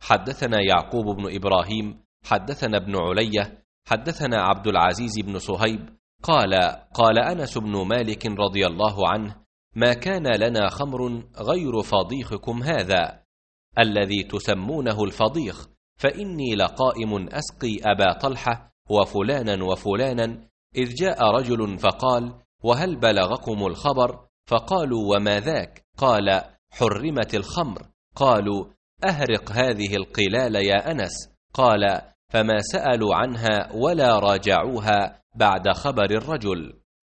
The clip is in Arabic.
حدثنا يعقوب بن إبراهيم حدثنا ابن علية حدثنا عبد العزيز بن صهيب قال أنس بن مالك رضي الله عنه: ما كان لنا خمر غير فضيخكم هذا الذي تسمونه الفضيخ، فإني لقائم أسقي أبا طلحة وفلانا وفلانا، إذ جاء رجل فقال: وهل بلغكم الخبر؟ فقالوا: وما ذاك؟ قال: حرمت الخمر. قالوا: أهرق هذه القلال يا أنس. قال: فما سألوا عنها ولا راجعوها بعد خبر الرجل.